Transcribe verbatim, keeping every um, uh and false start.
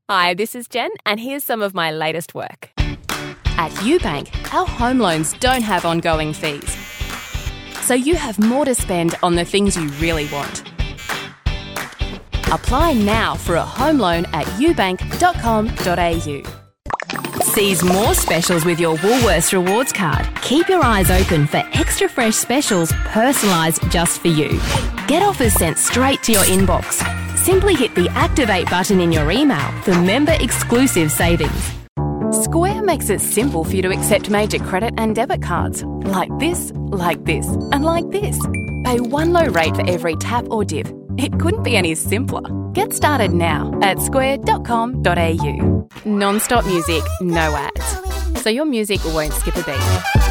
Hi, this is Jen, and here's some of my latest work. At UBank, our home loans don't have ongoing fees, so you have more to spend on the things you really want. Apply now for a home loan at ubank dot com dot a u. Seize more specials with your Woolworths Rewards card. Keep your eyes open for extra fresh specials personalised just for you. Get offers sent straight to your inbox. Simply hit the Activate button in your email for member-exclusive savings. Square makes it simple for you to accept major credit and debit cards. Like this, like this, and like this. Pay one low rate for every tap or dip. It couldn't be any simpler. Get started now at square dot com dot a u. Non-stop music, no ads. So your music won't skip a beat.